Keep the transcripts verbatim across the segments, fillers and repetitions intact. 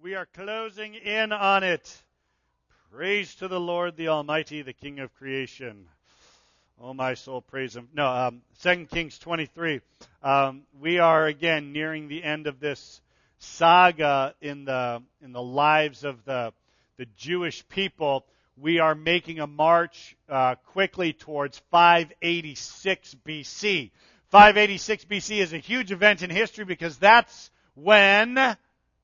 We are closing in on it. Praise to the Lord, the Almighty, the King of creation. Oh, my soul, praise Him. No, um, Second Kings twenty-three. Um, we are, again, nearing the end of this saga in the in the lives of the, the Jewish people. We are making a march uh, quickly towards five eighty-six B C. five eighty-six B C is a huge event in history because that's when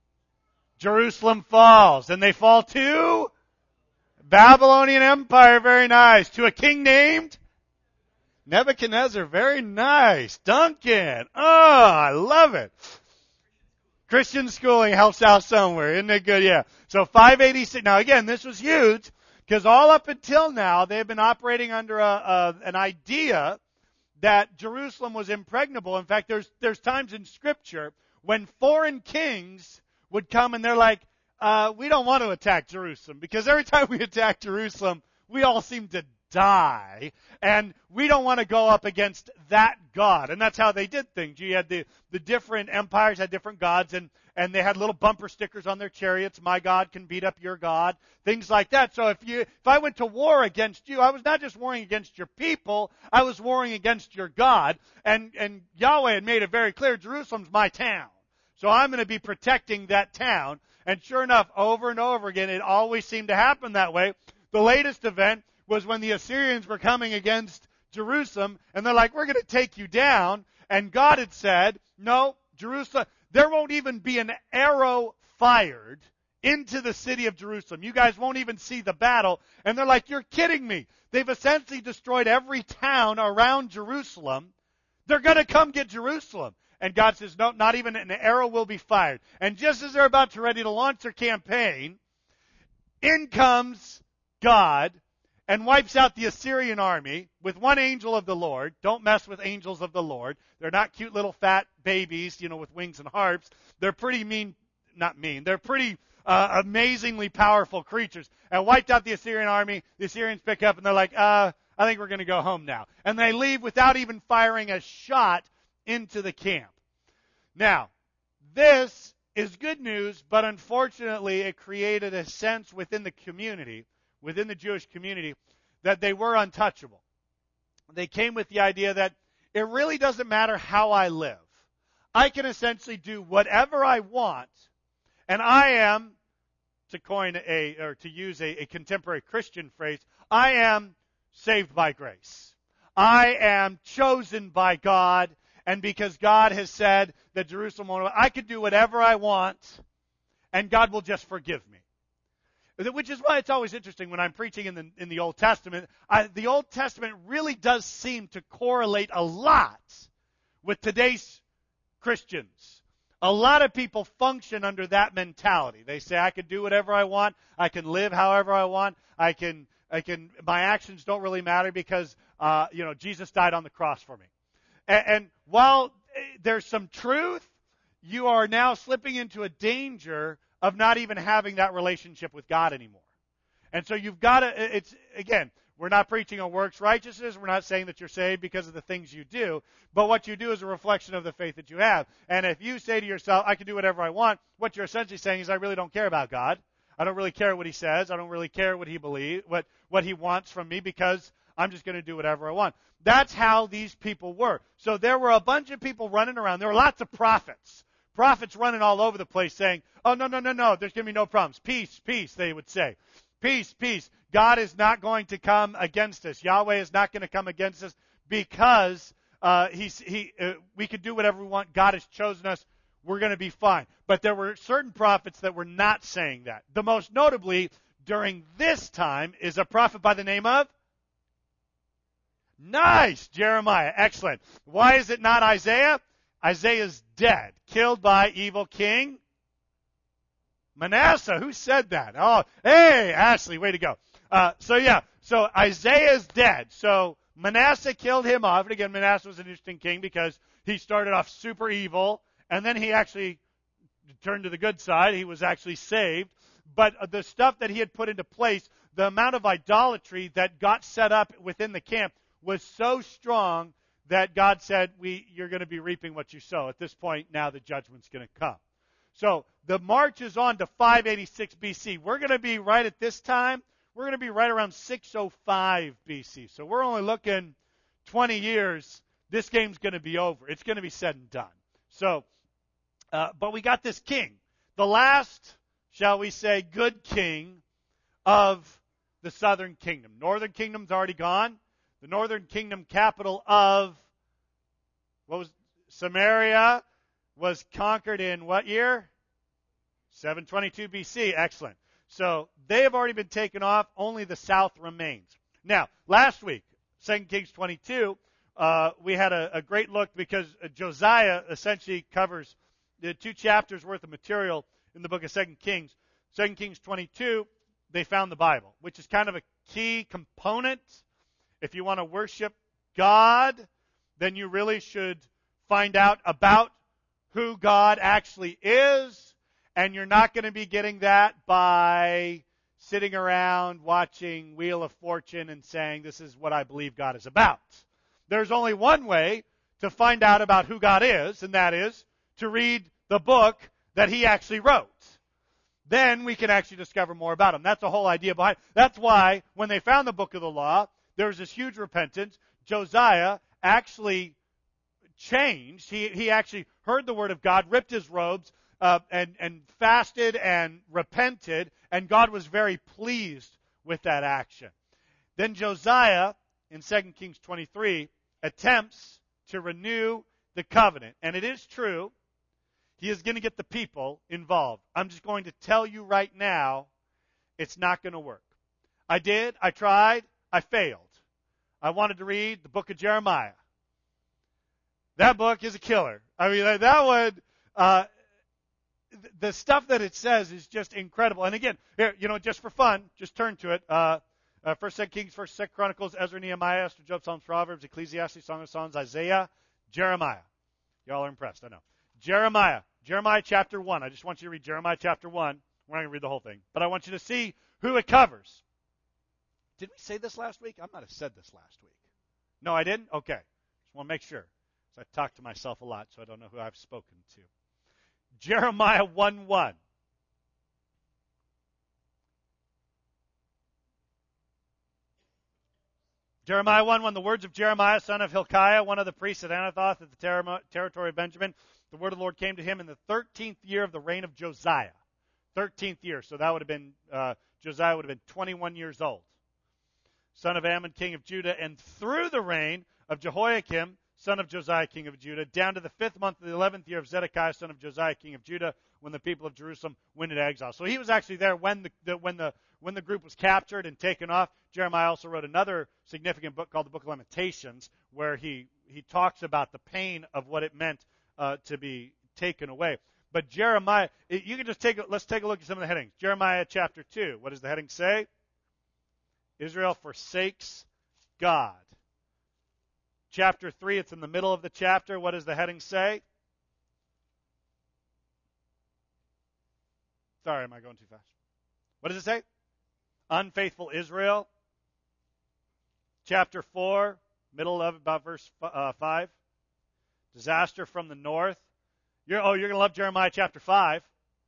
Jerusalem falls. And they fall to Babylonian Empire. Very nice. To a king named Nebuchadnezzar. Very nice. Duncan. Oh, I love it. Christian schooling helps out somewhere. Isn't it good? Yeah. So five eighty-six. Now again, this was huge because all up until now they've been operating under a, a, an idea that Jerusalem was impregnable. In fact, there's there's times in Scripture when foreign kings would come and they're like, uh, we don't want to attack Jerusalem because every time we attack Jerusalem, we all seem to die, and we don't want to go up against that God. And that's how they did things. You had the, the different empires had different gods, and, and they had little bumper stickers on their chariots. My God can beat up your God. Things like that. So if you, if I went to war against you, I was not just warring against your people, I was warring against your God. And, and Yahweh had made it very clear, Jerusalem's my town. So I'm going to be protecting that town. And sure enough, over and over again, it always seemed to happen that way. The latest event was when the Assyrians were coming against Jerusalem, and they're like, we're going to take you down. And God had said, no, Jerusalem, there won't even be an arrow fired into the city of Jerusalem. You guys won't even see the battle. And they're like, you're kidding me. They've essentially destroyed every town around Jerusalem. They're going to come get Jerusalem. And God says, no, not even an arrow will be fired. And just as they're about to ready to launch their campaign, in comes God and wipes out the Assyrian army with one angel of the Lord. Don't mess with angels of the Lord. They're not cute little fat babies, you know, with wings and harps. They're pretty mean, not mean, they're pretty uh, amazingly powerful creatures. And wiped out the Assyrian army. The Assyrians pick up and they're like, uh, I think we're going to go home now. And they leave without even firing a shot into the camp. Now, this is good news, but unfortunately it created a sense within the community, within the Jewish community, that they were untouchable. They came with the idea that it really doesn't matter how I live. I can essentially do whatever I want, and I am, to coin a, or to use a, a contemporary Christian phrase, I am saved by grace. I am chosen by God. And because God has said that Jerusalem won't, I could do whatever I want, and God will just forgive me. Which is why it's always interesting when I'm preaching in the in the Old Testament. I, the Old Testament really does seem to correlate a lot with today's Christians. A lot of people function under that mentality. They say, I can do whatever I want. I can live however I want. I can, I can. My actions don't really matter because, uh, you know, Jesus died on the cross for me. And while there's some truth, you are now slipping into a danger of not even having that relationship with God anymore. And so you've got to, it's, again, we're not preaching on works righteousness. We're not saying that you're saved because of the things you do. But what you do is a reflection of the faith that you have. And if you say to yourself, I can do whatever I want, what you're essentially saying is, I really don't care about God. I don't really care what He says. I don't really care what He believes, what, what He wants from me because I'm just going to do whatever I want. That's how these people were. So there were a bunch of people running around. There were lots of prophets. Prophets running all over the place saying, oh, no, no, no, no, there's going to be no problems. Peace, peace, they would say. Peace, peace. God is not going to come against us. Yahweh is not going to come against us because uh, he's, he, uh, we can do whatever we want. God has chosen us. We're going to be fine. But there were certain prophets that were not saying that. The most notably during this time is a prophet by the name of Nice! Jeremiah. Excellent. Why is it not Isaiah? Isaiah's dead. Killed by evil king Manasseh. Who said that? Oh, hey, Ashley, way to go. Uh, so yeah, so Isaiah's dead. So Manasseh killed him off. And again, Manasseh was an interesting king because he started off super evil, and then he actually turned to the good side. He was actually saved. But the stuff that he had put into place, the amount of idolatry that got set up within the camp was so strong that God said, "We, you're going to be reaping what you sow." At this point, now the judgment's going to come. So the march is on to five eighty-six B C. We're going to be right at this time. We're going to be right around six oh five B C. So we're only looking twenty years. This game's going to be over. It's going to be said and done. So, uh, but we got this king, the last, shall we say, good king of the southern kingdom. Northern kingdom's already gone. The northern kingdom capital of, what was, Samaria was conquered in what year? seven twenty-two B C. Excellent. So they have already been taken off. Only the south remains. Now, last week, Second Kings twenty-two, uh, we had a, a great look because Josiah essentially covers the two chapters worth of material in the book of Second Kings. Second Kings twenty-two, they found the Bible, which is kind of a key component. If you want to worship God, then you really should find out about who God actually is. And you're not going to be getting that by sitting around watching Wheel of Fortune and saying, this is what I believe God is about. There's only one way to find out about who God is, and that is to read the book that he actually wrote. Then we can actually discover more about him. That's the whole idea behind it. That's why when they found the book of the law, there was this huge repentance. Josiah actually changed. He, he actually heard the word of God, ripped his robes, Uh, and, and fasted and repented, and God was very pleased with that action. Then Josiah, in Second Kings twenty-three, attempts to renew the covenant. And it is true, he is going to get the people involved. I'm just going to tell you right now, it's not going to work. I did, I tried, I failed. I wanted to read the book of Jeremiah. That book is a killer. I mean, that one... Uh, The stuff that it says is just incredible. And again, here, you know, just for fun, just turn to it. Uh, uh, First, Second Kings, First, Second Chronicles, Ezra, Nehemiah, Esther, Job, Psalms, Proverbs, Ecclesiastes, Song of Songs, Isaiah, Jeremiah. Y'all are impressed, I know. Jeremiah, Jeremiah chapter one. I just want you to read Jeremiah chapter one. We're not going to read the whole thing, but I want you to see who it covers. Did we say this last week? I might have said this last week. No, I didn't? Okay. Just want to make sure. So I talk to myself a lot, so I don't know who I've spoken to. Jeremiah one one. Jeremiah one one, the words of Jeremiah, son of Hilkiah, one of the priests at Anathoth at the ter- territory of Benjamin. The word of the Lord came to him in the thirteenth year of the reign of Josiah. thirteenth year, so that would have been, uh, Josiah would have been twenty-one years old. Son of Ammon, king of Judah, and through the reign of Jehoiakim, son of Josiah, king of Judah, down to the fifth month of the eleventh year of Zedekiah, son of Josiah, king of Judah, when the people of Jerusalem went into exile. So he was actually there when the, the when the when the group was captured and taken off. Jeremiah also wrote another significant book called the Book of Lamentations, where he he talks about the pain of what it meant uh, to be taken away. But Jeremiah, you can just take a, let's take a look at some of the headings. Jeremiah chapter two. What does the heading say? Israel forsakes God. Chapter three, it's in the middle of the chapter. What does the heading say? Sorry, am I going too fast? What does it say? Unfaithful Israel. Chapter four, middle of about verse uh, five. Disaster from the north. You're, oh, you're going to love Jeremiah chapter five.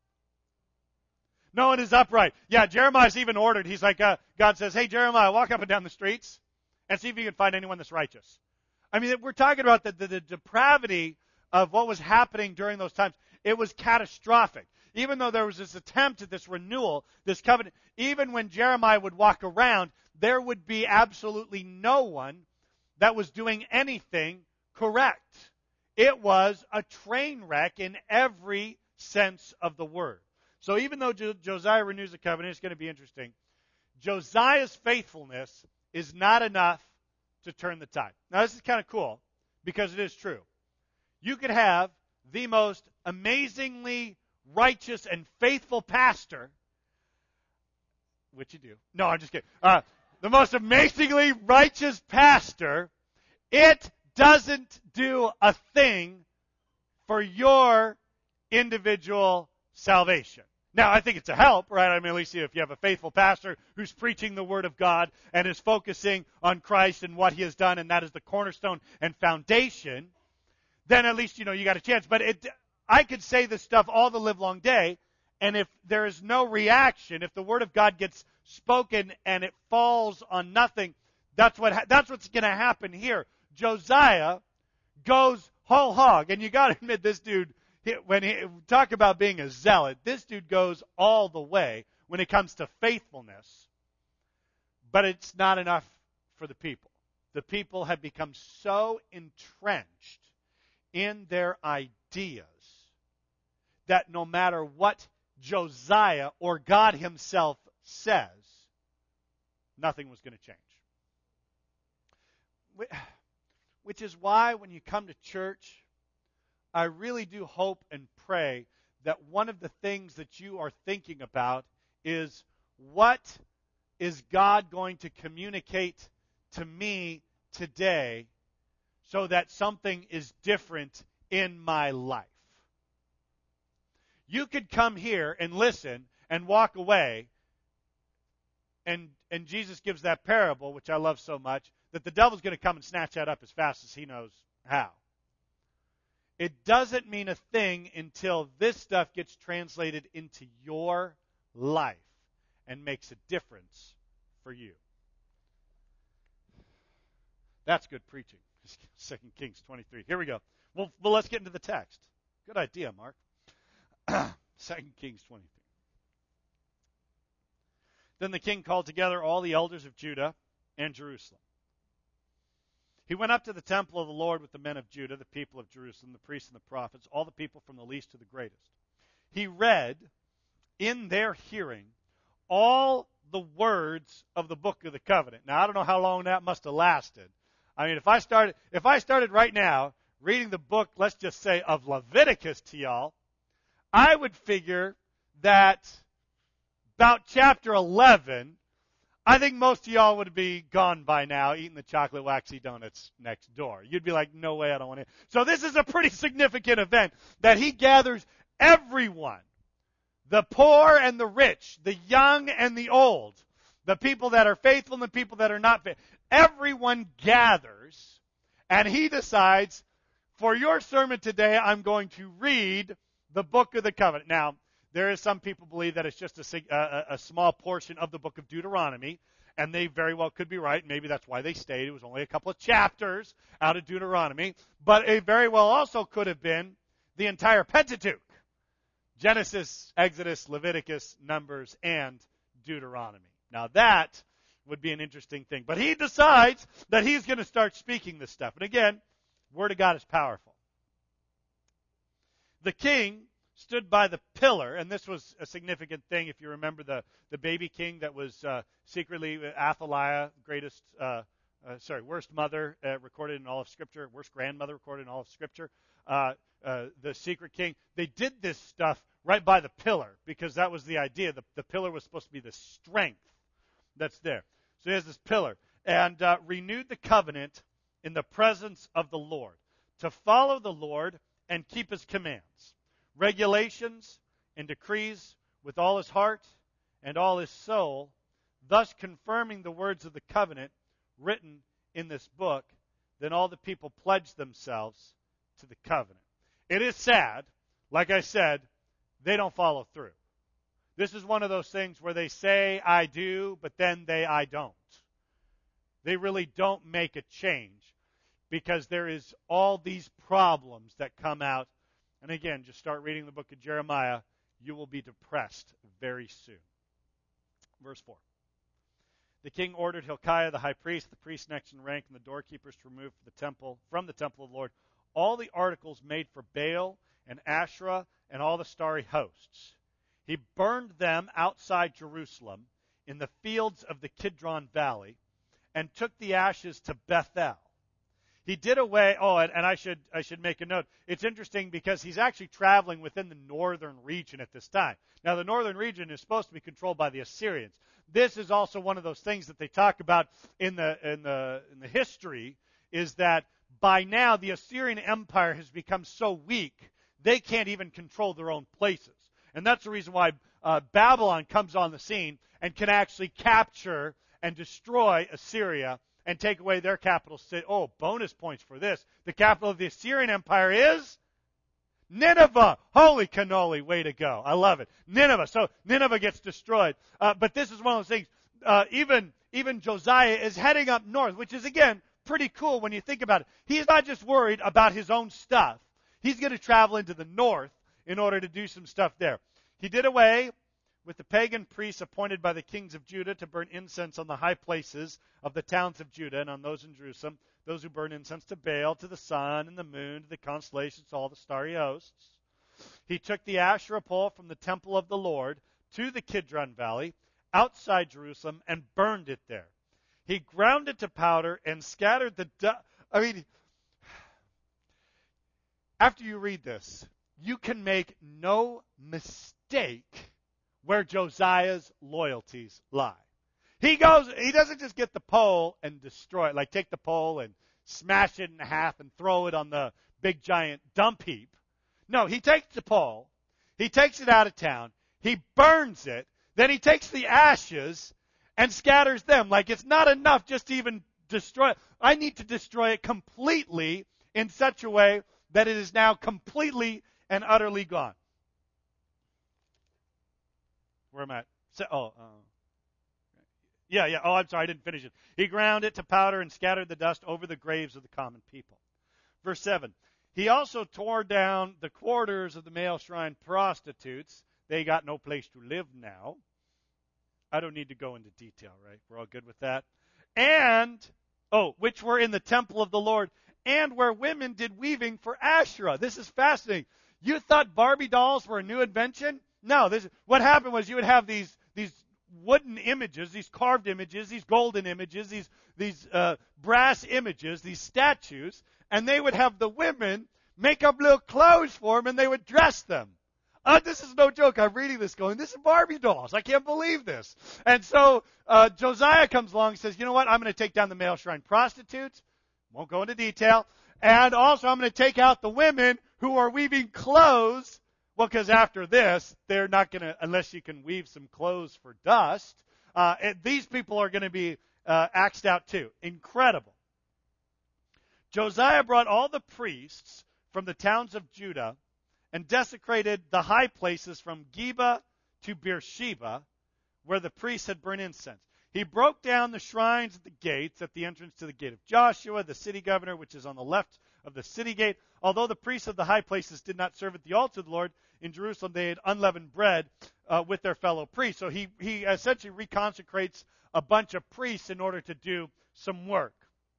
No one is upright. Yeah, Jeremiah's even ordered. He's like, uh, God says, hey, Jeremiah, walk up and down the streets and see if you can find anyone that's righteous. I mean, we're talking about the, the, the depravity of what was happening during those times. It was catastrophic. Even though there was this attempt at this renewal, this covenant, even when Jeremiah would walk around, there would be absolutely no one that was doing anything correct. It was a train wreck in every sense of the word. So even though Josiah renews the covenant, it's going to be interesting. Josiah's faithfulness is not enough to turn the tide. Now, this is kind of cool because it is true. You could have the most amazingly righteous and faithful pastor, which you do. No, I'm just kidding. Uh, the most amazingly righteous pastor, it doesn't do a thing for your individual salvation. Now, I think it's a help, right? I mean, at least if you have a faithful pastor who's preaching the Word of God and is focusing on Christ and what He has done, and that is the cornerstone and foundation, then at least, you know, you got a chance. But it, I could say this stuff all the livelong day, And if there is no reaction, if the word of God gets spoken and it falls on nothing, that's what ha- that's what's going to happen here. Josiah goes whole hog, and you got to admit, this dude, he, when he talk about being a zealot, this dude goes all the way when it comes to faithfulness. But it's not enough for the people. The people have become so entrenched in their ideas that no matter what Josiah or God himself says, nothing was going to change. Which is why when you come to church, I really do hope and pray that one of the things that you are thinking about is, what is God going to communicate to me today so that something is different in my life? You could come here and listen and walk away, and and Jesus gives that parable, which I love so much, that the devil's going to come and snatch that up as fast as he knows how. It doesn't mean a thing until this stuff gets translated into your life and makes a difference for you. That's good preaching. Second Kings twenty-three. Here we go. Well, well, let's get into the text. Good idea, Mark. Second Kings twenty-three. Then the king called together all the elders of Judah and Jerusalem. He went up to the temple of the Lord with the men of Judah, the people of Jerusalem, the priests and the prophets, all the people from the least to the greatest. He read in their hearing all the words of the book of the covenant. Now, I don't know how long that must have lasted. I mean, if I started, if I started right now reading the book, let's just say, of Leviticus to y'all, I would figure that about chapter eleven, I think most of y'all would be gone by now, eating the chocolate waxy donuts next door. You'd be like, no way, I don't want to. So this is a pretty significant event that he gathers everyone, the poor and the rich, the young and the old, the people that are faithful and the people that are not faithful. Everyone gathers, and he decides, for your sermon today, I'm going to read the book of the covenant. Now, there is some people believe that it's just a, a, a small portion of the book of Deuteronomy, and they very well could be right. Maybe that's why they stayed. It was only a couple of chapters out of Deuteronomy, but it very well also could have been the entire Pentateuch: Genesis, Exodus, Leviticus, Numbers, and Deuteronomy. Now that would be an interesting thing. But he decides that he's going to start speaking this stuff. And again, Word of God is powerful. The king stood by the pillar, and this was a significant thing. If you remember the, the baby king that was uh, secretly Athaliah, greatest, uh, uh, sorry, worst mother uh, recorded in all of Scripture, worst grandmother recorded in all of Scripture, uh, uh, the secret king. They did this stuff right by the pillar because that was the idea. The, the pillar was supposed to be the strength that's there. So he has this pillar, and uh, renewed the covenant in the presence of the Lord, to follow the Lord and keep his commands, regulations, and decrees with all his heart and all his soul, thus confirming the words of the covenant written in this book. Then all the people pledged themselves to the covenant. It is sad, like I said, they don't follow through. This is one of those things where they say, I do, but then they, I don't. They really don't make a change because there is all these problems that come out. And again, just start reading the book of Jeremiah. You will be depressed very soon. Verse four. The king ordered Hilkiah, the high priest, the priest next in rank, and the doorkeepers to remove from the temple, from the temple of the Lord, all the articles made for Baal and Asherah and all the starry hosts. He burned them outside Jerusalem in the fields of the Kidron Valley and took the ashes to Bethel. He did away, oh, and, and I should I should make a note. It's interesting because he's actually traveling within the northern region at this time. Now, the northern region is supposed to be controlled by the Assyrians. This is also one of those things that they talk about in the in the in the history, is that by now the Assyrian Empire has become so weak they can't even control their own places. And that's the reason why uh, Babylon comes on the scene and can actually capture and destroy Assyria and take away their capital city. Oh, bonus points for this. The capital of the Assyrian Empire is Nineveh, holy cannoli, way to go. I love it. Nineveh. So Nineveh gets destroyed. Uh, but this is one of those things. Uh, even, even Josiah is heading up north, which is, again, pretty cool when you think about it. He's not just worried about his own stuff. He's going to travel into the north in order to do some stuff there. He did away with the pagan priests appointed by the kings of Judah to burn incense on the high places of the towns of Judah and on those in Jerusalem, those who burn incense to Baal, to the sun and the moon, to the constellations, to all the starry hosts. He took the Asherah pole from the temple of the Lord to the Kidron Valley, outside Jerusalem, and burned it there. He ground it to powder and scattered the dust. I mean, after you read this, you can make no mistake where Josiah's loyalties lie. He goes, he doesn't just get the pole and destroy it, like take the pole and smash it in half and throw it on the big giant dump heap. No, he takes the pole, he takes it out of town, he burns it, then he takes the ashes and scatters them. Like it's not enough just to even destroy it. I need to destroy it completely in such a way that it is now completely and utterly gone. Where am I at? So, oh, uh, yeah, yeah. Oh, I'm sorry, I didn't finish it. He ground it to powder and scattered the dust over the graves of the common people. Verse seven. He also tore down the quarters of the male shrine prostitutes. They got no place to live now. I don't need to go into detail, right? We're all good with that. And, oh, which were in the temple of the Lord, and where women did weaving for Asherah. This is fascinating. You thought Barbie dolls were a new invention? No, this, what happened was you would have these these wooden images, these carved images, these golden images, these these uh, brass images, these statues, and they would have the women make up little clothes for them, and they would dress them. Uh, this is no joke. I'm reading this going, this is Barbie dolls. I can't believe this. And so uh, Josiah comes along and says, you know what? I'm going to take down the male shrine prostitutes. Won't go into detail. And also I'm going to take out the women who are weaving clothes. Well, because after this, they're not going to, unless you can weave some clothes for dust, uh, these people are going to be uh, axed out too. Incredible. Josiah brought all the priests from the towns of Judah and desecrated the high places from Geba to Beersheba, where the priests had burned incense. He broke down the shrines at the gates at the entrance to the gate of Joshua, the city governor, which is on the left of the city gate. Although the priests of the high places did not serve at the altar of the Lord, in Jerusalem they had unleavened bread uh, with their fellow priests. So he, he essentially reconsecrates a bunch of priests in order to do some work.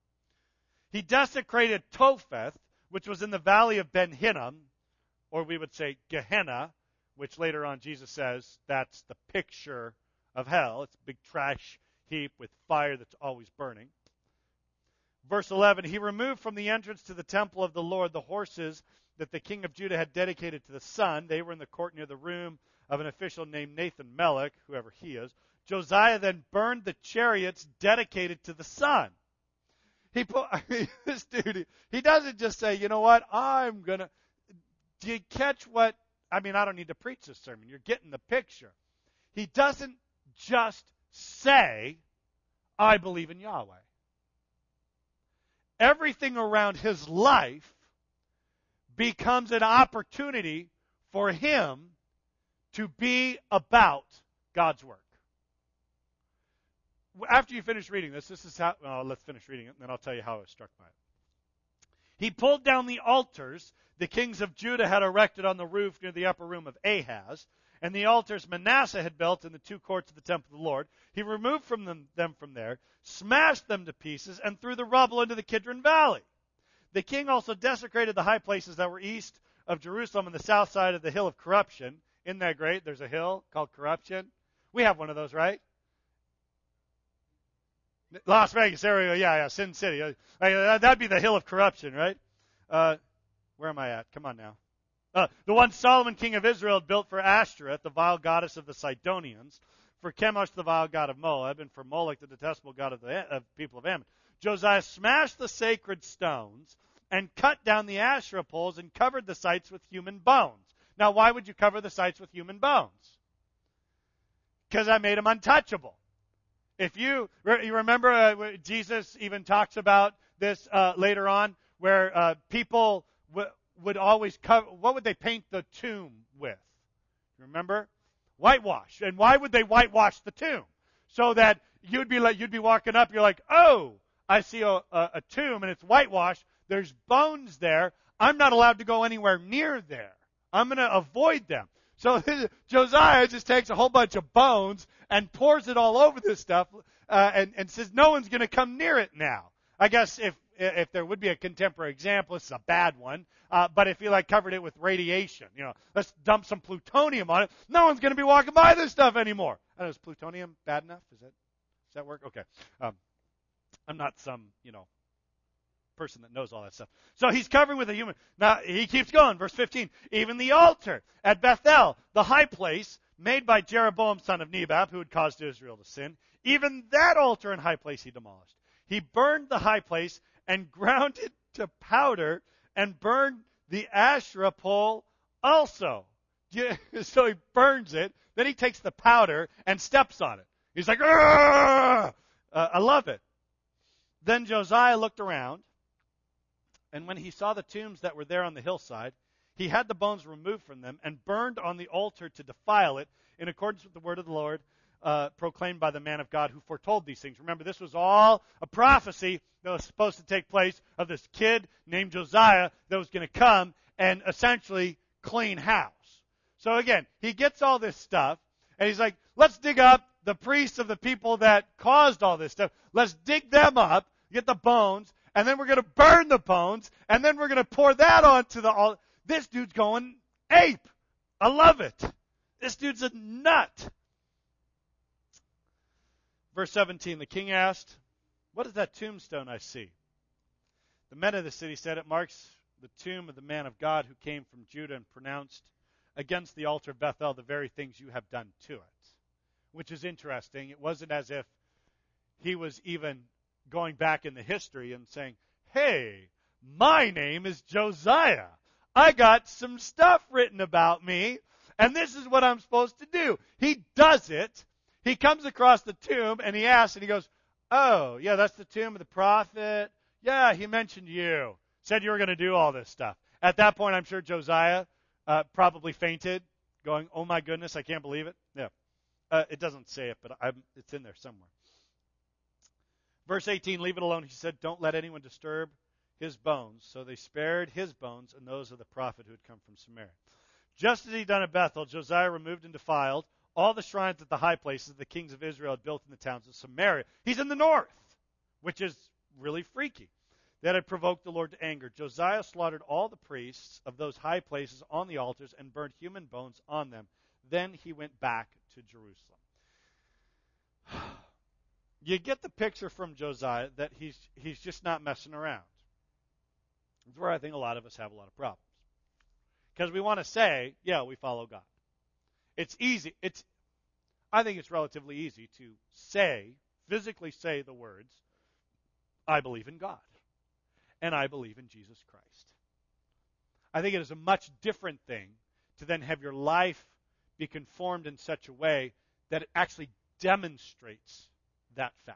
He desecrated Topheth, which was in the valley of Ben Hinnom, or we would say Gehenna, which later on Jesus says that's the picture of hell. It's a big trash heap with fire that's always burning. Verse eleven, he removed from the entrance to the temple of the Lord the horses that the king of Judah had dedicated to the sun. They were in the court near the room of an official named Nathan Melech, whoever he is. Josiah then burned the chariots dedicated to the sun. He put, I mean, this dude, he doesn't just say, you know what, I'm going to, do you catch what, I mean, I don't need to preach this sermon. You're getting the picture. He doesn't just say, I believe in Yahweh. Everything around his life becomes an opportunity for him to be about God's work. After you finish reading this, this is how, well, let's finish reading it, and then I'll tell you how I was struck by it. He pulled down the altars the kings of Judah had erected on the roof near the upper room of Ahaz, and the altars Manasseh had built in the two courts of the temple of the Lord. He removed from them, them from there, smashed them to pieces, and threw the rubble into the Kidron Valley. The king also desecrated the high places that were east of Jerusalem on the south side of the hill of corruption. Isn't that great? There's a hill called Corruption. We have one of those, right? Las Vegas, there we go. Yeah, yeah, Sin City. Uh, that'd be the hill of corruption, right? Uh, where am I at? Come on now. Uh, the one Solomon, king of Israel, had built for Ashtoreth, the vile goddess of the Sidonians, for Chemosh, the vile god of Moab, and for Molech, the detestable god of the of people of Ammon. Josiah smashed the sacred stones and cut down the Asherah poles and covered the sites with human bones. Now, why would you cover the sites with human bones? Because I made them untouchable. If you, you remember, uh, Jesus even talks about this uh, later on, where uh, people w- would always cover, what would they paint the tomb with? Remember? Whitewash. And why would they whitewash the tomb? So that you'd be like, you'd be walking up, you're like, oh, I see a, a, a tomb and it's whitewashed. There's bones there. I'm not allowed to go anywhere near there. I'm going to avoid them. So Josiah just takes a whole bunch of bones and pours it all over this stuff uh, and, and says no one's going to come near it now. I guess if if there would be a contemporary example, this is a bad one, uh, but if you like covered it with radiation, you know, let's dump some plutonium on it, no one's going to be walking by this stuff anymore. I don't know, is plutonium bad enough? Is that, does that work? Okay. Um, I'm not some, you know, person that knows all that stuff. So he's covering with a human. Now, he keeps going. Verse fifteen. Even the altar at Bethel, the high place made by Jeroboam, son of Nebat, who had caused Israel to sin, even that altar and high place he demolished. He burned the high place and ground it to powder and burned the Asherah pole also. So he burns it. Then he takes the powder and steps on it. He's like, uh, I love it. Then Josiah looked around, and when he saw the tombs that were there on the hillside, he had the bones removed from them and burned on the altar to defile it in accordance with the word of the Lord uh, proclaimed by the man of God who foretold these things. Remember, this was all a prophecy that was supposed to take place of this kid named Josiah that was going to come and essentially clean house. So again, he gets all this stuff, and he's like, let's dig up the priests of the people that caused all this stuff. Let's dig them up, get the bones, and then we're going to burn the bones, and then we're going to pour that onto the altar. This dude's going ape. I love it. This dude's a nut. Verse seventeen, the king asked, what is that tombstone I see? The men of the city said, it marks the tomb of the man of God who came from Judah and pronounced against the altar of Bethel the very things you have done to it. Which is interesting. It wasn't as if he was even going back in the history and saying, hey, my name is Josiah. I got some stuff written about me, and this is what I'm supposed to do. He does it. He comes across the tomb, and he asks, and he goes, oh, yeah, that's the tomb of the prophet. Yeah, he mentioned you. Said you were going to do all this stuff. At that point, I'm sure Josiah uh, probably fainted, going, oh, my goodness, I can't believe it. Yeah. Uh, it doesn't say it, but I'm, it's in there somewhere. Verse eighteen, leave it alone. He said, don't let anyone disturb his bones. So they spared his bones and those of the prophet who had come from Samaria. Just as he done at Bethel, Josiah removed and defiled all the shrines at the high places the kings of Israel had built in the towns of Samaria. He's in the north, which is really freaky. That had provoked the Lord to anger. Josiah slaughtered all the priests of those high places on the altars and burned human bones on them. Then he went back to Jerusalem. You get the picture from Josiah that he's he's just not messing around. That's where I think a lot of us have a lot of problems. Because we want to say, yeah, we follow God. It's easy. It's I think it's relatively easy to say, physically say the words, I believe in God. And I believe in Jesus Christ. I think it is a much different thing to then have your life be conformed in such a way that it actually demonstrates that fact.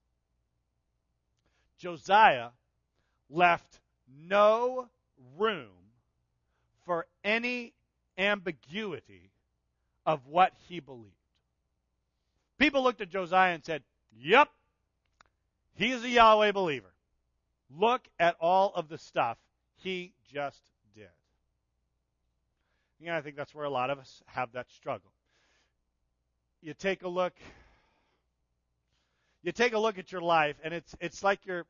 Josiah left no room for any ambiguity of what he believed. People looked at Josiah and said, yep, he is a Yahweh believer. Look at all of the stuff he just did. Yeah, I think that's where a lot of us have that struggle. You take a look You take a look at your life, and it's it's like your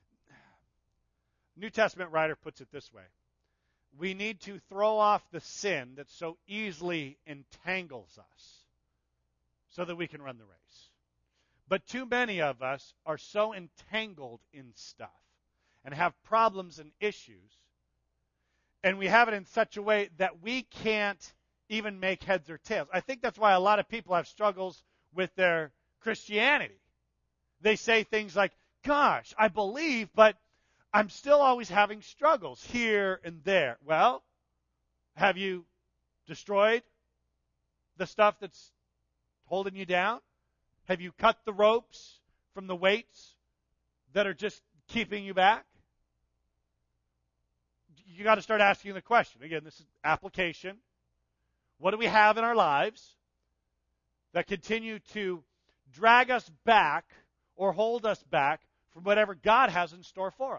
New Testament writer puts it this way. We need to throw off the sin that so easily entangles us so that we can run the race. But too many of us are so entangled in stuff and have problems and issues, and we have it in such a way that we can't even make heads or tails. I think that's why a lot of people have struggles with their Christianity. They say things like, gosh, I believe, but I'm still always having struggles here and there. Well, have you destroyed the stuff that's holding you down? Have you cut the ropes from the weights that are just keeping you back? you got to start asking the question. Again, this is application. What do we have in our lives that continue to drag us back or hold us back from whatever God has in store for us?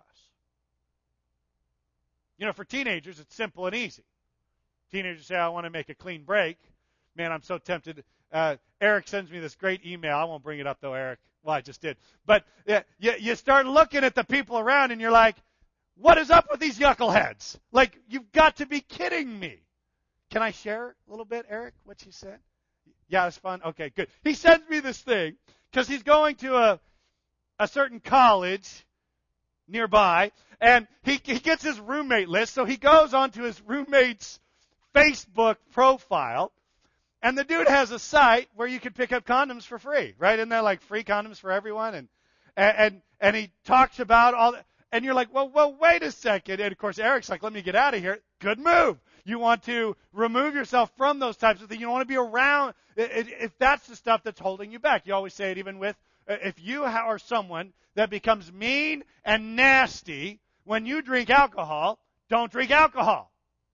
You know, for teenagers, it's simple and easy. Teenagers say, I want to make a clean break. Man, I'm so tempted. Uh, Eric sends me this great email. I won't bring it up, though, Eric. Well, I just did. But yeah, you, you start looking at the people around, and you're like, what is up with these yuckleheads? Like, you've got to be kidding me. Can I share a little bit, Eric, what you said? Yeah, it's fun. Okay, good. He sends me this thing because he's going to a a certain college nearby, and he, he gets his roommate list, so he goes onto his roommate's Facebook profile, and the dude has a site where you can pick up condoms for free, right? Isn't there like free condoms for everyone? And and and he talks about all that, and you're like, well, well, wait a second. And of course, Eric's like, let me get out of here. Good move. You want to remove yourself from those types of things. You don't want to be around if that's the stuff that's holding you back. You always say it even with, if you are someone that becomes mean and nasty when you drink alcohol, don't drink alcohol.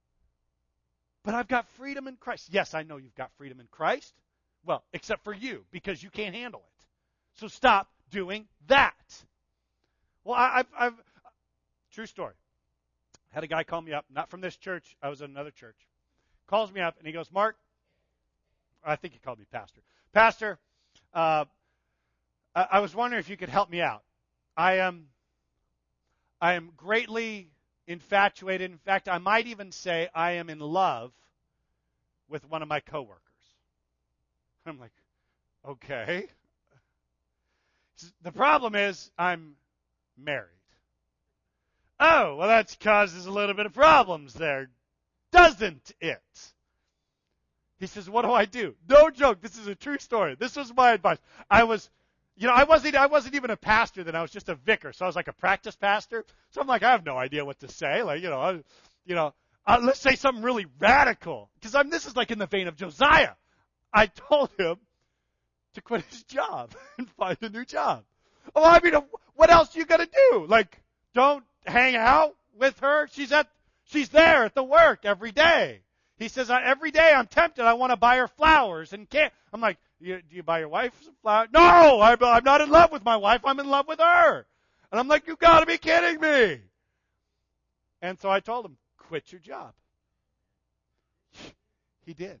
But I've got freedom in Christ. Yes, I know you've got freedom in Christ. Well, except for you, because you can't handle it. So stop doing that. Well, I, I've, I've, true story. Had a guy call me up, not from this church. I was at another church. Calls me up, and he goes, Mark, I think he called me Pastor. Pastor, uh, I, I was wondering if you could help me out. I am, I am greatly infatuated. In fact, I might even say I am in love with one of my coworkers. I'm like, okay. The problem is I'm married. Oh, well, that causes a little bit of problems there, doesn't it? He says, what do I do? No joke. This is a true story. This was my advice. I was, you know, I wasn't, I wasn't even a pastor then. I was just a vicar. So I was like a practice pastor. So I'm like, I have no idea what to say. Like, you know, I, you know, uh, let's say something really radical. Because I'm, this is like in the vein of Josiah. I told him to quit his job and find a new job. Oh, I mean, what else you gonna do? Like, don't hang out with her. She's at, she's there at the work every day. He says, every day I'm tempted. I want to buy her flowers and can't. I'm like, you, do you buy your wife some flowers? No, I'm, I'm not in love with my wife. I'm in love with her. And I'm like, you got to be kidding me. And so I told him, quit your job. He did.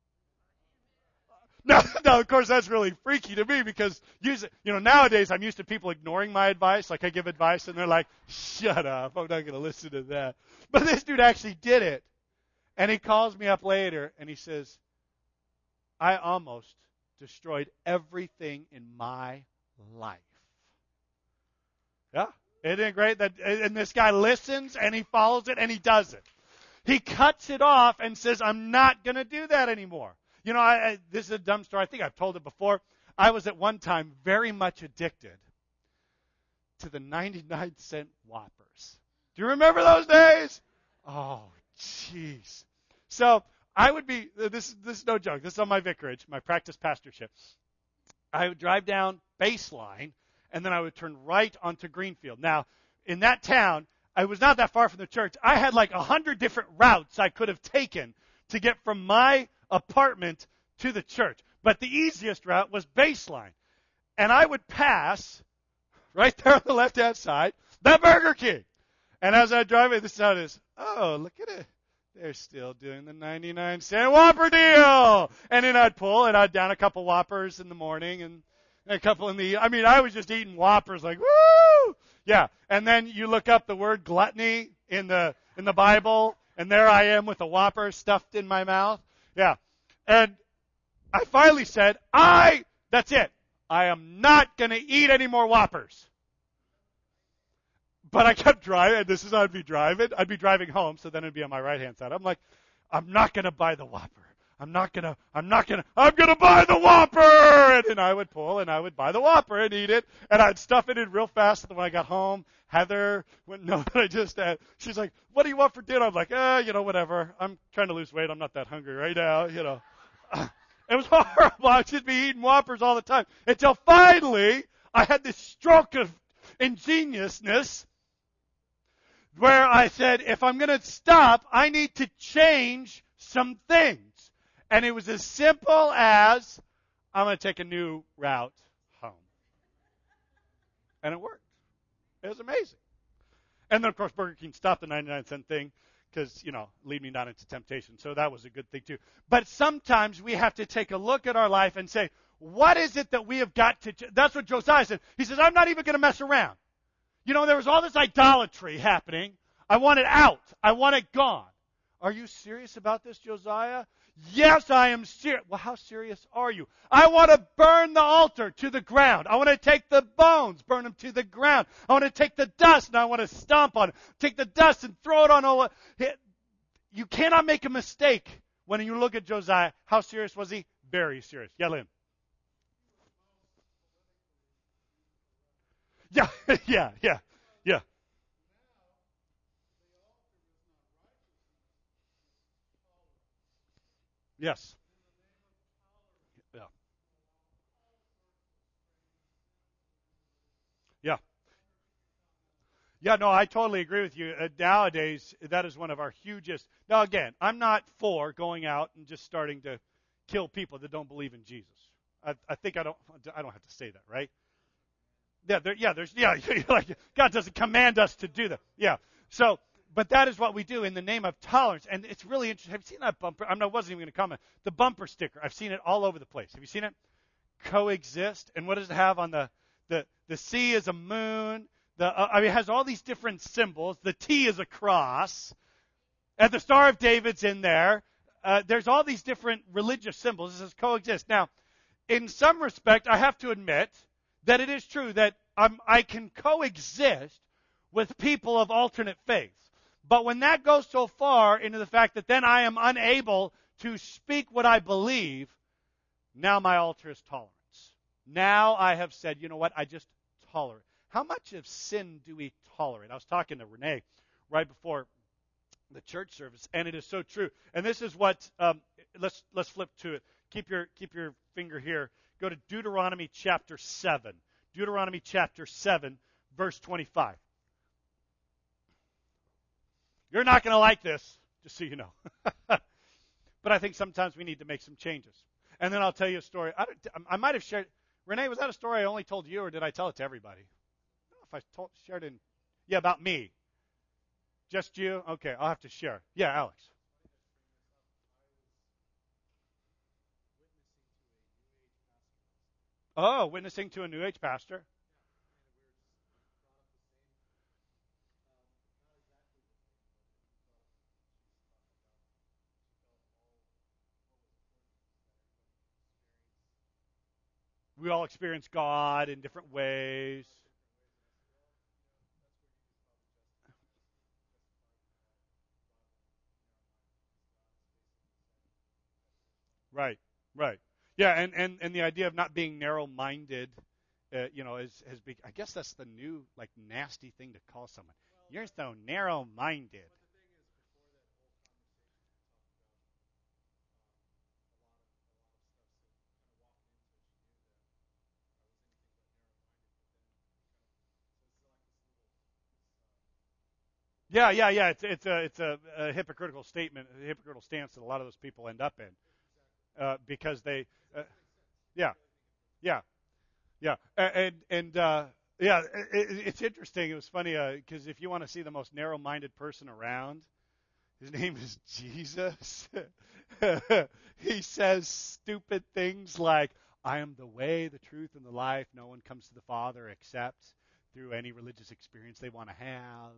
No, no, of course, that's really freaky to me because, you know, nowadays I'm used to people ignoring my advice. Like I give advice and they're like, shut up, I'm not going to listen to that. But this dude actually did it. And he calls me up later and he says, I almost destroyed everything in my life. Yeah, isn't it great? That, and this guy listens and he follows it and he does it. He cuts it off and says, I'm not going to do that anymore. You know, I, I, this is a dumb story. I think I've told it before. I was at one time very much addicted to the ninety-nine cent Whoppers. Do you remember those days? Oh, jeez. So I would be, this, this is no joke. This is on my vicarage, my practice pastorship. I would drive down Baseline, and then I would turn right onto Greenfield. Now, in that town, I was not that far from the church. I had like a hundred different routes I could have taken to get from my apartment to the church. But the easiest route was Baseline. And I would pass, right there on the left-hand side, the Burger King. And as I drive in, this is how it is. Oh, look at it. They're still doing the ninety-nine cent Whopper deal. And then I'd pull, and I'd down a couple Whoppers in the morning, and a couple in the, I mean, I was just eating Whoppers like, woo! Yeah. And then you look up the word gluttony in the, in the Bible, and there I am with a Whopper stuffed in my mouth. Yeah. And I finally said, I, that's it. I am not going to eat any more Whoppers. But I kept driving, and this is how I'd be driving. I'd be driving home, so then it'd be on my right-hand side. I'm like, I'm not going to buy the Whopper. I'm not going to, I'm not going to, I'm going to buy the Whopper! And then I would pull, and I would buy the Whopper and eat it, and I'd stuff it in real fast. And when I got home, Heather wouldn't know that I just had, she's like, what do you want for dinner? I'm like, eh, you know, whatever. I'm trying to lose weight. I'm not that hungry right now, you know. It was horrible. I should be eating Whoppers all the time. Until finally, I had this stroke of ingeniousness where I said, if I'm going to stop, I need to change some things. And it was as simple as, I'm going to take a new route home. And it worked. It was amazing. And then, of course, Burger King stopped the ninety-nine cent thing because, you know, lead me not into temptation. So that was a good thing, too. But sometimes we have to take a look at our life and say, what is it that we have got to... Ch-? That's what Josiah said. He says, I'm not even going to mess around. You know, there was all this idolatry happening. I want it out. I want it gone. Are you serious about this, Josiah? Yes, I am serious. Well, how serious are you? I want to burn the altar to the ground. I want to take the bones, burn them to the ground. I want to take the dust and I want to stomp on it. Take the dust and throw it on all. You cannot make a mistake when you look at Josiah. How serious was he? Very serious. Yeah, Lynn. Yeah, yeah, yeah, yeah. Yes. Yeah. Yeah. Yeah, no, I totally agree with you. Uh, nowadays, that is one of our hugest. Now, again, I'm not for going out and just starting to kill people that don't believe in Jesus. I, I think I don't. I don't have to say that, right? Yeah, there, yeah. There's yeah. Like God doesn't command us to do that. Yeah. So, but that is what we do in the name of tolerance, and it's really interesting. Have you seen that bumper? I mean, I wasn't even going to comment. The bumper sticker. I've seen it all over the place. Have you seen it? Coexist. And what does it have on the the the C is a moon. The uh, I mean, it has all these different symbols. The T is a cross, and the Star of David's in there. Uh, there's all these different religious symbols. It says coexist. Now, in some respect, I have to admit that it is true that I'm, I can coexist with people of alternate faiths. But when that goes so far into the fact that then I am unable to speak what I believe, now my altar is tolerance. Now I have said, you know what, I just tolerate. How much of sin do we tolerate? I was talking to Renee right before the church service, and it is so true. And this is what, um, let's let's flip to it. Keep your keep your finger here. Go to Deuteronomy chapter seven. Deuteronomy chapter seven, verse twenty-five. You're not going to like this, just so you know. But I think sometimes we need to make some changes. And then I'll tell you a story. I, I might have shared. Renee, was that a story I only told you, or did I tell it to everybody? I don't know if I told, shared it. In, yeah, about me. Just you? Okay, I'll have to share. Yeah, Alex. Oh, witnessing to a New Age pastor. We all experience God in different ways. Right, right. Yeah, and, and, and the idea of not being narrow-minded, uh, you know, is has be, I guess that's the new, like, nasty thing to call someone. You're so narrow-minded. Yeah, yeah, yeah. It's it's a it's a, a hypocritical statement, a hypocritical stance that a lot of those people end up in, uh, because they, uh, yeah, yeah, yeah, and and uh, yeah. It, it's interesting. It was funny because uh, if you want to see the most narrow-minded person around, his name is Jesus. He says stupid things like, "I am the way, the truth, and the life. No one comes to the Father except through any religious experience they want to have."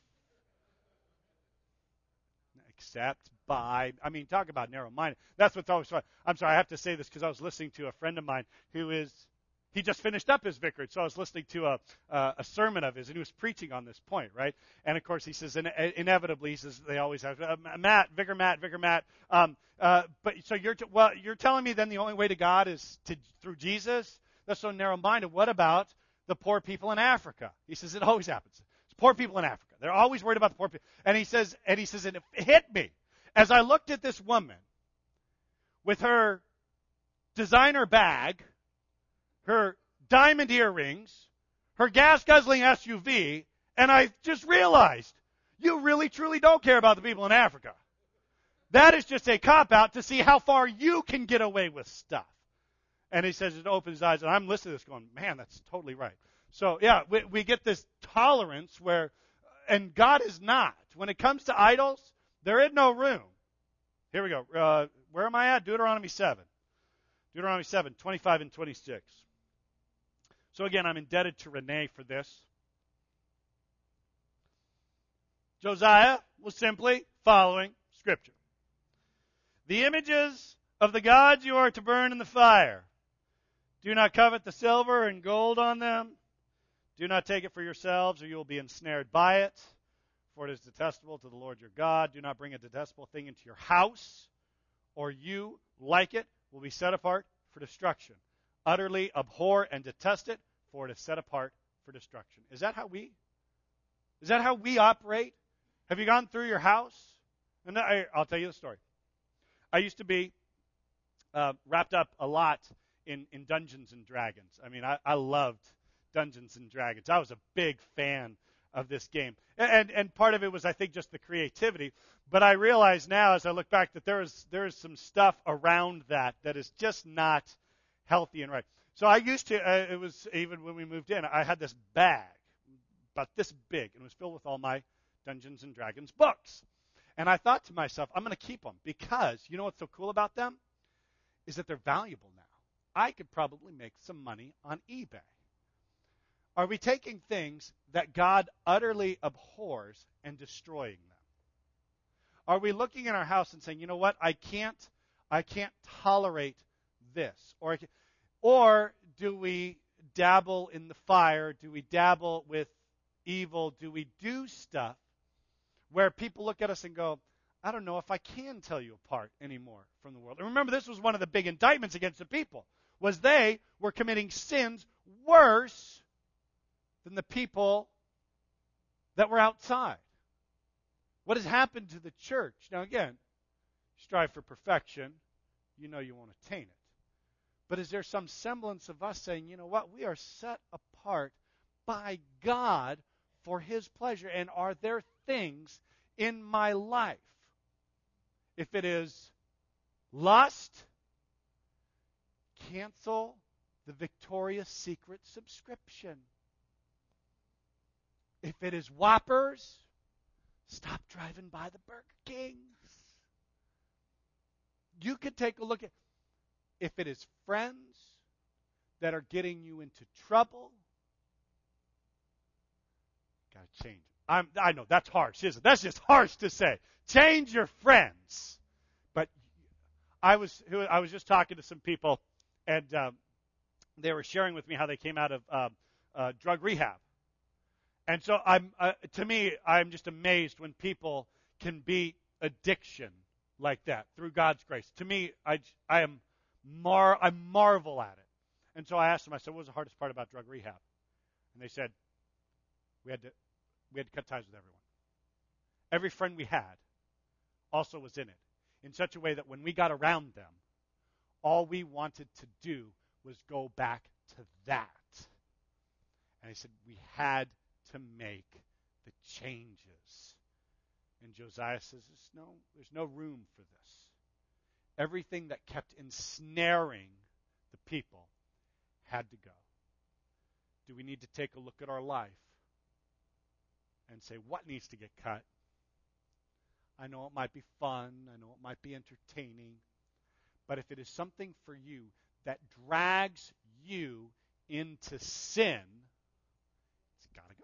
Except by, I mean, talk about narrow-minded. That's what's always fun. I'm sorry, I have to say this because I was listening to a friend of mine who is, he just finished up his vicarage, so I was listening to a uh, a sermon of his, and he was preaching on this point, right? And of course, he says, in, inevitably, he says, they always have, uh, Matt, Vicar Matt, Vicar Matt. Um, uh, but so you're, t- well, you're telling me then the only way to God is to through Jesus? That's so narrow-minded. What about the poor people in Africa? He says, it always happens. Poor people in Africa. They're always worried about the poor people. And he says, and he says, and it hit me as I looked at this woman with her designer bag, her diamond earrings, her gas guzzling S U V, and I just realized, you really, truly don't care about the people in Africa. That is just a cop-out to see how far you can get away with stuff. And he says it opens his eyes, and I'm listening to this going, man, that's totally right. So, yeah, we, we get this tolerance where, and God is not. When it comes to idols, there is no room. Here we go. Uh, where am I at? Deuteronomy seven. Deuteronomy seven, twenty-five and twenty-six. So again, I'm indebted to Renee for this. Josiah was simply following Scripture. The images of the gods you are to burn in the fire. Do not covet the silver and gold on them. Do not take it for yourselves, or you will be ensnared by it. For it is detestable to the Lord your God. Do not bring a detestable thing into your house, or you, like it, will be set apart for destruction. Utterly abhor and detest it, for it is set apart for destruction. Is that how we? Is that how we operate? Have you gone through your house? And I, I'll tell you the story. I used to be uh, wrapped up a lot in, in Dungeons and Dragons. I mean, I, I loved Dungeons and Dragons. I was a big fan of this game. And and part of it was, I think, just the creativity. But I realize now, as I look back, that there is there is some stuff around that that is just not healthy and right. So I used to, uh, it was even when we moved in, I had this bag, about this big, and it was filled with all my Dungeons and Dragons books. And I thought to myself, I'm going to keep them, because you know what's so cool about them? Is that they're valuable now. I could probably make some money on eBay. Are we taking things that God utterly abhors and destroying them? Are we looking in our house and saying, you know what, I can't, I can't tolerate this? Or, I can, or do we dabble in the fire? Do we dabble with evil? Do we do stuff where people look at us and go, I don't know if I can tell you apart anymore from the world? And remember, this was one of the big indictments against the people, was they were committing sins worse than the people that were outside. What has happened to the church? Now again, strive for perfection. You know you won't attain it. But is there some semblance of us saying, you know what, we are set apart by God for His pleasure? And are there things in my life, if it is lust, cancel the Victoria's Secret subscription. If it is Whoppers, stop driving by the Burger Kings. You could take a look at, if it is friends that are getting you into trouble, got to change it. I'm, I know that's harsh, isn't it? That's just harsh to say. Change your friends. But I was I was just talking to some people, and um, they were sharing with me how they came out of uh, uh, drug rehab. And so I'm uh, to me, I'm just amazed when people can beat addiction like that through God's grace. To me, I, I am mar I marvel at it. And so I asked them, I said, what was the hardest part about drug rehab? And they said, we had to we had to cut ties with everyone. Every friend we had also was in it, in such a way that when we got around them, all we wanted to do was go back to that. And he said, we had to make the changes. And Josiah says, there's no, there's no room for this. Everything that kept ensnaring the people had to go. Do we need to take a look at our life and say, what needs to get cut? I know it might be fun. I know it might be entertaining. But if it is something for you that drags you into sin, it's got to go.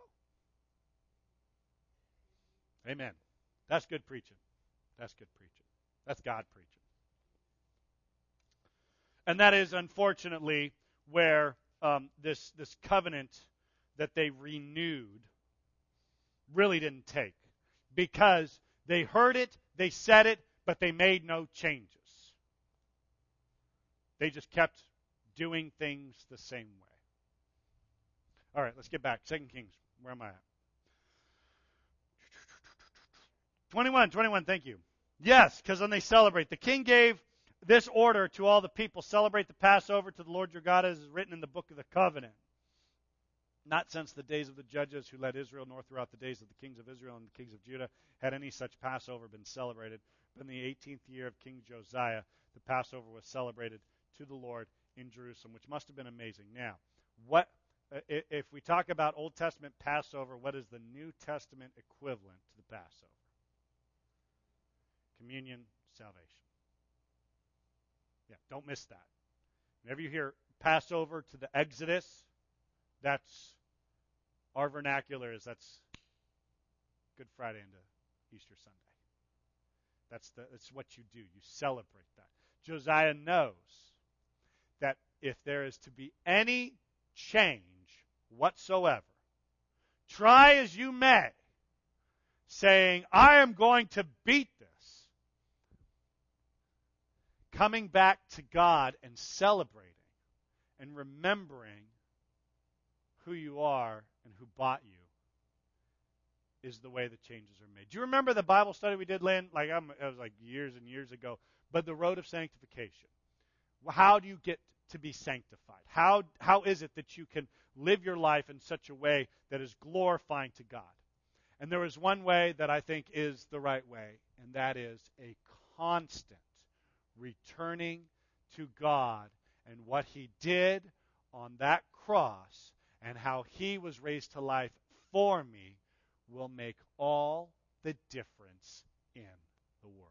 Amen. That's good preaching. That's good preaching. That's God preaching. And that is, unfortunately, where um, this this covenant that they renewed really didn't take. Because they heard it, they said it, but they made no changes. They just kept doing things the same way. All right, let's get back. Second Kings. Where am I at? twenty-one, twenty-one, thank you. Yes, because when they celebrate, the king gave this order to all the people: celebrate the Passover to the Lord your God as is written in the book of the covenant. Not since the days of the judges who led Israel, nor throughout the days of the kings of Israel and the kings of Judah, had any such Passover been celebrated. But in the eighteenth year of King Josiah, the Passover was celebrated to the Lord in Jerusalem, which must have been amazing. Now, what if we talk about Old Testament Passover, what is the New Testament equivalent to the Passover? Communion, salvation. Yeah, don't miss that. Whenever you hear Passover to the Exodus, that's our vernacular is that's Good Friday into Easter Sunday. That's the that's what you do. You celebrate that. Josiah knows that if there is to be any change whatsoever, try as you may, saying, I am going to beat this, coming back to God and celebrating and remembering who you are and who bought you is the way the changes are made. Do you remember the Bible study we did, Lynn? Like I'm, it was like years and years ago. But the road of sanctification. How do you get to be sanctified? How how is it that you can live your life in such a way that is glorifying to God? And there is one way that I think is the right way, and that is a constant returning to God and what He did on that cross and how He was raised to life for me will make all the difference in the world.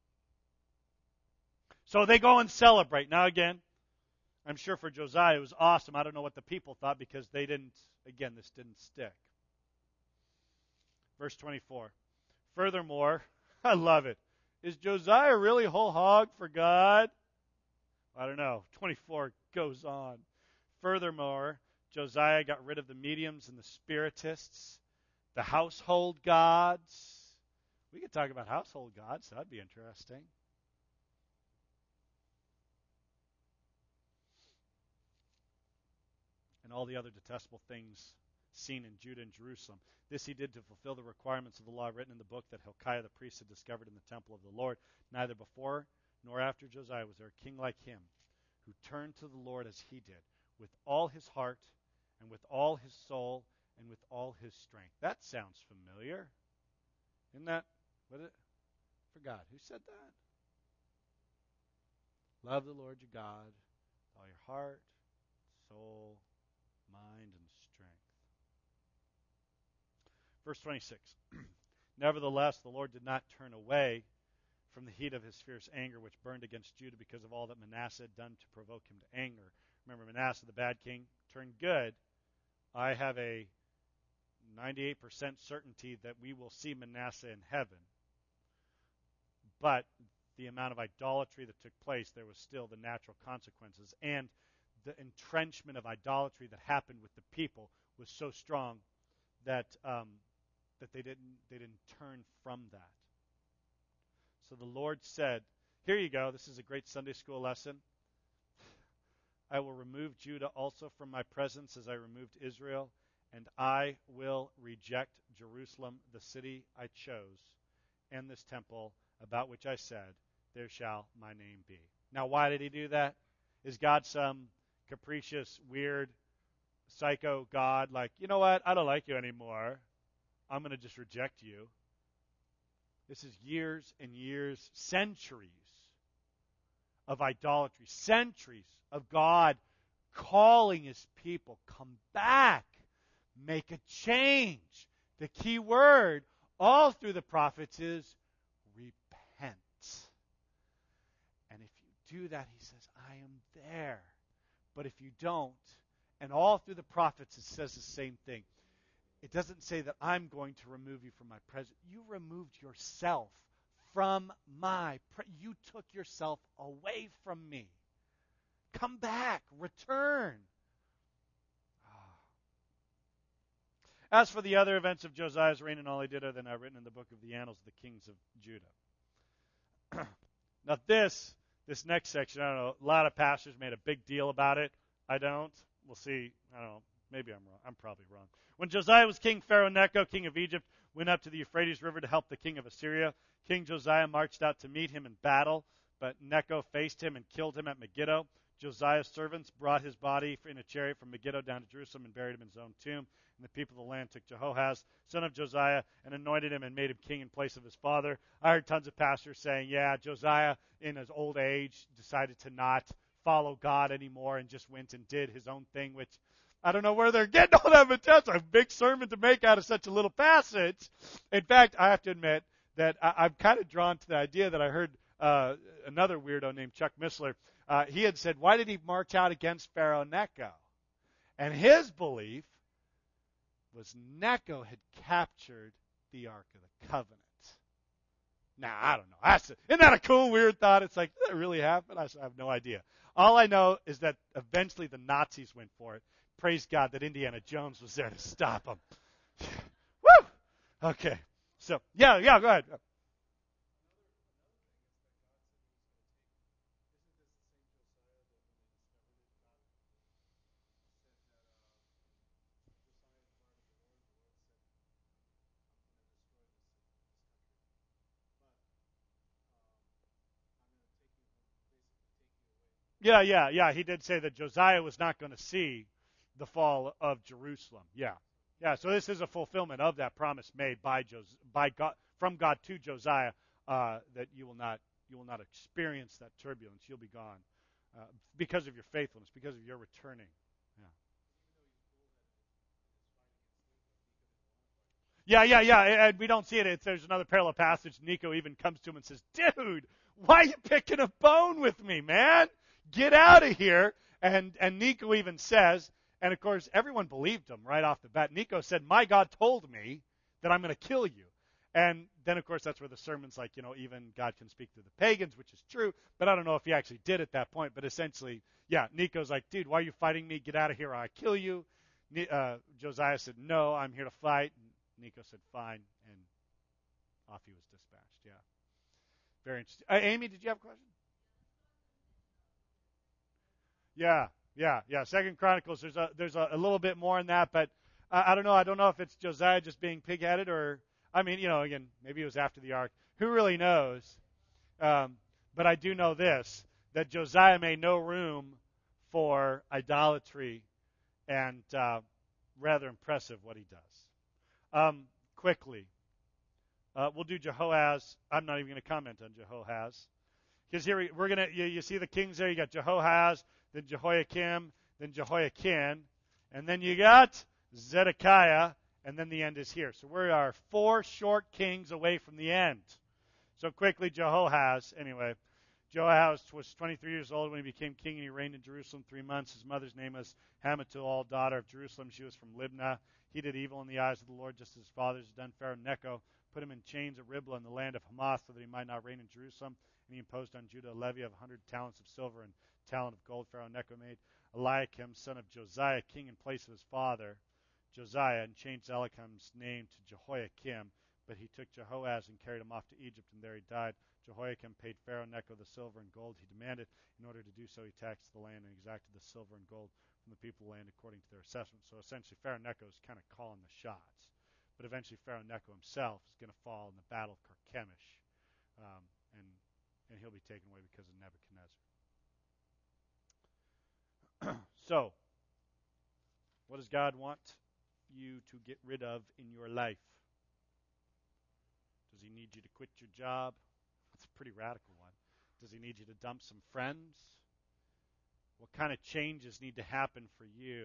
So they go and celebrate. Now again, I'm sure for Josiah it was awesome. I don't know what the people thought because they didn't, again, this didn't stick. Verse twenty-four. Furthermore, I love it. Is Josiah really whole hog for God? I don't know. twenty-four goes on. Furthermore, Josiah got rid of the mediums and the spiritists, the household gods. We could talk about household gods. That'd be interesting. And all the other detestable things seen in Judah and Jerusalem. This he did to fulfill the requirements of the law written in the book that Hilkiah the priest had discovered in the temple of the Lord. Neither before nor after Josiah was there a king like him who turned to the Lord as he did, with all his heart and with all his soul and with all his strength. That sounds familiar. Isn't that what it? I forgot. Who said that? Love the Lord your God with all your heart, soul, mind, and strength. Verse twenty-six. Nevertheless, the Lord did not turn away from the heat of his fierce anger, which burned against Judah because of all that Manasseh had done to provoke him to anger. Remember, Manasseh, the bad king, turned good. I have a ninety-eight percent certainty that we will see Manasseh in heaven. But the amount of idolatry that took place, there was still the natural consequences. And the entrenchment of idolatry that happened with the people was so strong that um, that they didn't they didn't turn from that. So the Lord said, here you go, this is a great Sunday school lesson. I will remove Judah also from my presence as I removed Israel, and I will reject Jerusalem, the city I chose, and this temple about which I said, there shall my name be. Now, why did he do that? Is God some capricious, weird, psycho God like, you know what, I don't like you anymore. I'm going to just reject you. This is years and years, centuries of idolatry, centuries of God calling his people, come back, make a change. The key word all through the prophets is repent. And if you do that, he says, I am there. But if you don't, and all through the prophets it says the same thing. It doesn't say that I'm going to remove you from my presence. You removed yourself from my presence. You took yourself away from me. Come back. Return. As for the other events of Josiah's reign and all he did, are they not written in the book of the annals of the kings of Judah? Now this, this next section, I don't know, a lot of pastors made a big deal about it. I don't. We'll see. I don't know. Maybe I'm wrong. I'm probably wrong. When Josiah was king, Pharaoh Necho, king of Egypt, went up to the Euphrates River to help the king of Assyria. King Josiah marched out to meet him in battle, but Necho faced him and killed him at Megiddo. Josiah's servants brought his body in a chariot from Megiddo down to Jerusalem and buried him in his own tomb. And the people of the land took Jehoahaz, son of Josiah, and anointed him and made him king in place of his father. I heard tons of pastors saying, yeah, Josiah in his old age decided to not follow God anymore and just went and did his own thing, which I don't know where they're getting all that material. It's a big sermon to make out of such a little passage. In fact, I have to admit that I, I'm kind of drawn to the idea that I heard uh, another weirdo named Chuck Missler. Uh, he had said, why did he march out against Pharaoh Necho? And his belief was Necho had captured the Ark of the Covenant. Now, I don't know. That's a, isn't that a cool, weird thought? It's like, did that really happen? I have no idea. All I know is that eventually the Nazis went for it. Praise God that Indiana Jones was there to stop them. Woo! Okay. So, yeah, yeah, go ahead. Yeah, yeah, yeah. He did say that Josiah was not going to see the fall of Jerusalem. Yeah, yeah. So this is a fulfillment of that promise made by Jos- by God from God to Josiah, uh, that you will not you will not experience that turbulence. You'll be gone uh, because of your faithfulness, because of your returning. Yeah, yeah, yeah. yeah. And we don't see it. It's, there's another parallel passage. Nico even comes to him and says, "Dude, why are you picking a bone with me, man? Get out of here." And and Nico even says, and of course everyone believed him right off the bat. Nico said, "My God told me that I'm going to kill you." And then of course that's where the sermon's like, you know, even God can speak to the pagans, which is true. But I don't know if he actually did at that point. But essentially, yeah, Nico's like, "Dude, why are you fighting me? Get out of here or I kill you." Uh, Josiah said, "No, I'm here to fight." And Nico said, "Fine," and off he was dispatched. Yeah, very interesting. Uh, Amy, did you have a question? Yeah, yeah, yeah. Second Chronicles. There's a there's a, a little bit more in that, but I, I don't know. I don't know if it's Josiah just being pig-headed, or I mean, you know, again, maybe it was after the ark. Who really knows? Um, but I do know this: that Josiah made no room for idolatry, and uh, rather impressive what he does. Um, quickly, uh, we'll do Jehoahaz. I'm not even going to comment on Jehoahaz. Because here we, we're going to, you, you see the kings there. You got Jehoahaz, then Jehoiakim, then Jehoiakim, and then you got Zedekiah, and then the end is here. So we are four short kings away from the end. So quickly, Jehoahaz, anyway. Jehoahaz was twenty-three years old when he became king, and he reigned in Jerusalem three months. His mother's name was Hamutal, daughter of Jerusalem. She was from Libnah. He did evil in the eyes of the Lord, just as his fathers had done. Pharaoh Necho put him in chains at Riblah in the land of Hamath, so that he might not reign in Jerusalem. And he imposed on Judah a levy of a hundred talents of silver and talent of gold. Pharaoh Necho made Eliakim, son of Josiah, king in place of his father, Josiah, and changed Eliakim's name to Jehoiakim. But he took Jehoahaz and carried him off to Egypt, and there he died. Jehoiakim paid Pharaoh Necho the silver and gold he demanded. In order to do so, he taxed the land and exacted the silver and gold from the people of the land according to their assessment. So essentially, Pharaoh Necho is kind of calling the shots. But eventually, Pharaoh Necho himself is going to fall in the battle of Carchemish, um, and and he'll be taken away because of Nebuchadnezzar. So, what does God want you to get rid of in your life? Does he need you to quit your job? That's a pretty radical one. Does he need you to dump some friends? What kind of changes need to happen for you?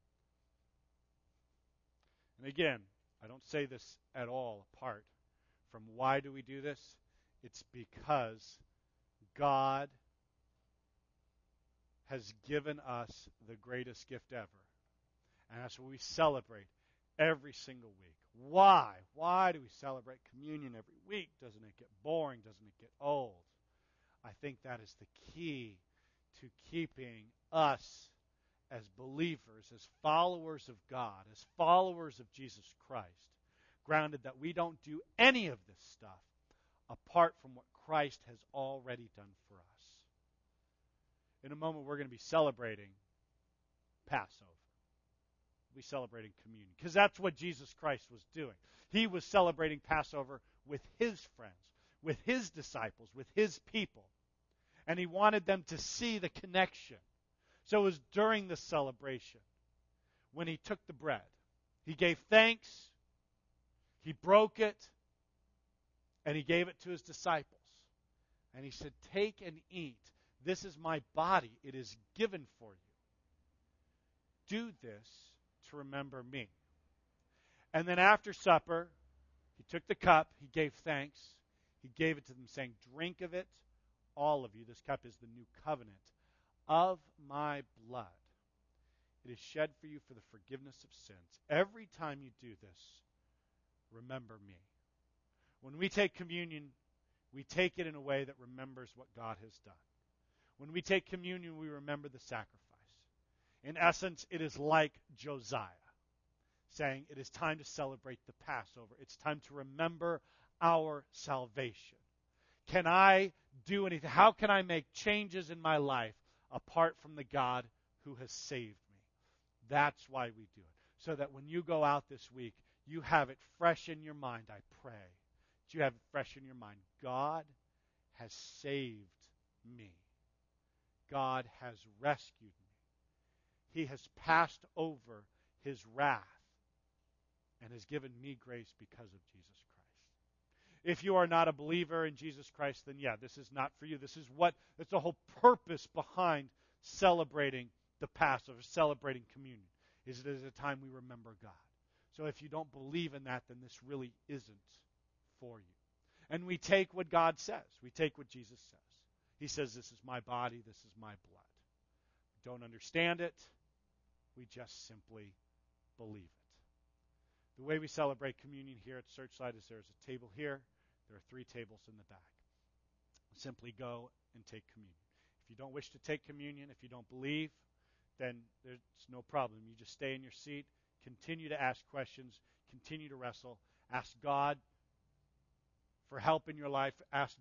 And again, I don't say this at all apart from why do we do this? It's because God has given us the greatest gift ever. And that's what we celebrate every single week. Why? Why do we celebrate communion every week? Doesn't it get boring? Doesn't it get old? I think that is the key to keeping us as believers, as followers of God, as followers of Jesus Christ, grounded that we don't do any of this stuff apart from what Christ has already done for us. In a moment, we're going to be celebrating Passover. We'll be celebrating communion, because that's what Jesus Christ was doing. He was celebrating Passover with his friends, with his disciples, with his people. And he wanted them to see the connection. So it was during the celebration when he took the bread. He gave thanks, he broke it, and he gave it to his disciples. And he said, take and eat. This is my body. It is given for you. Do this to remember me. And then after supper, he took the cup, he gave thanks, he gave it to them, saying, drink of it, all of you. This cup is the new covenant of my blood. It is shed for you for the forgiveness of sins. Every time you do this, remember me. When we take communion, we take it in a way that remembers what God has done. When we take communion, we remember the sacrifice. In essence, it is like Josiah saying it is time to celebrate the Passover. It's time to remember our salvation. Can I do anything? How can I make changes in my life apart from the God who has saved me? That's why we do it. So that when you go out this week, you have it fresh in your mind, I pray. That you have it fresh in your mind. God has saved me. God has rescued me. He has passed over his wrath and has given me grace because of Jesus Christ. If you are not a believer in Jesus Christ, then yeah, this is not for you. This is what, that's the whole purpose behind celebrating the Passover, celebrating communion, is it is a time we remember God. So if you don't believe in that, then this really isn't for you. And we take what God says. We take what Jesus says. He says, this is my body, this is my blood. We don't understand it. We just simply believe it. The way we celebrate communion here at Searchlight is there's a table here. There are three tables in the back. Simply go and take communion. If you don't wish to take communion, if you don't believe, then there's no problem. You just stay in your seat, continue to ask questions, continue to wrestle, ask God for help in your life, ask